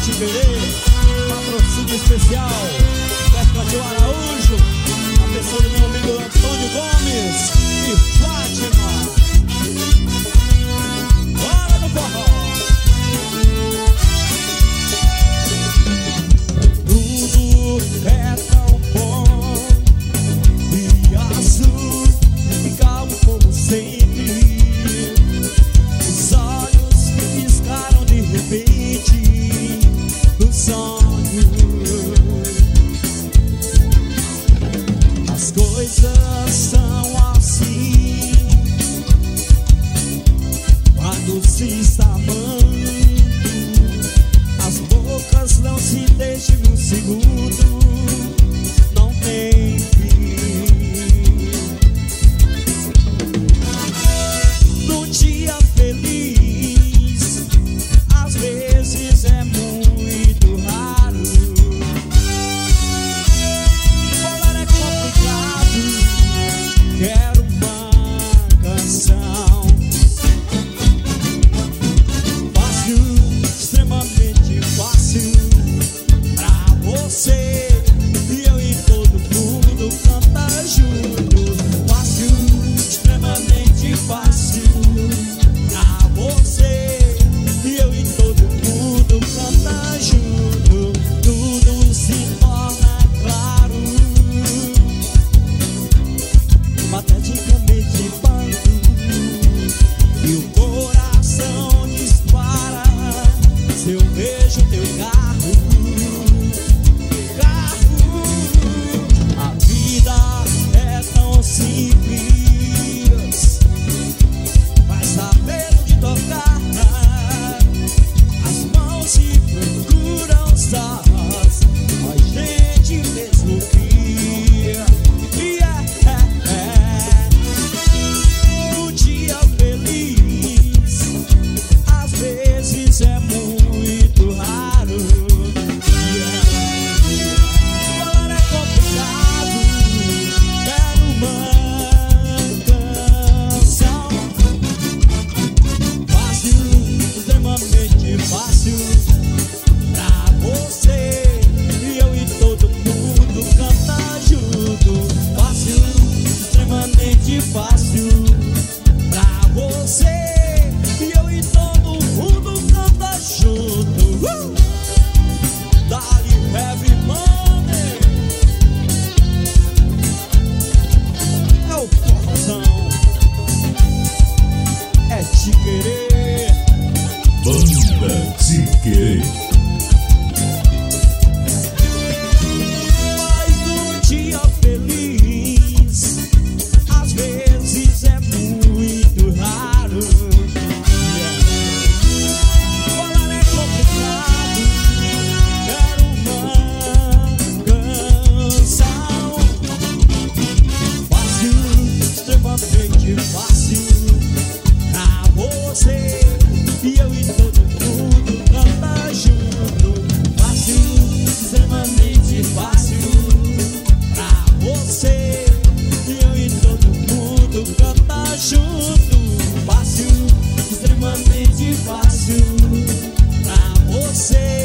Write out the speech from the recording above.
Te Querer, patrocínio especial, Beto Araújo, a pessoa do meu amigo Antônio Gomes e Fátima. Bora no forró! Tudo é tão bom e azul e calmo como sempre. Os olhos que piscaram de repente no sonho. As coisas são assim quando se está amando. As bocas não se deixam num segundo, não tem fim. Num dia feliz, às vezes é muito raro. Falar é complicado, quero uma canção fácil, extremamente fácil pra você e eu e todo mundo cantar junto. Fácil, extremamente fácil pra você e eu e todo mundo cantar junto. Tudo se torna claro, pateticamente bando, e o coração dispara se eu vejo teu carro. A vida é tão simples, vai saber onde tocar. As mãos se procuram sós, a gente mesmo cria. Um dia feliz, às vezes é muito raro. Falar é complicado, quero uma canção fácil, extremamente fácil pra você e eu e todo mundo cantar junto. Fácil, extremamente fácil pra você e eu e todo mundo cantar junto. Dali Heavy Money é o forrozão, é Te Querer. Banda Te Querer. Mais um dia feliz, às vezes é muito raro. Falar é complicado, quero uma canção fácil, extremamente fácil pra você e eu e todo mundo cantar junto. Fácil, extremamente fácil pra você e eu e todo mundo cantar junto. Fácil, extremamente fácil pra você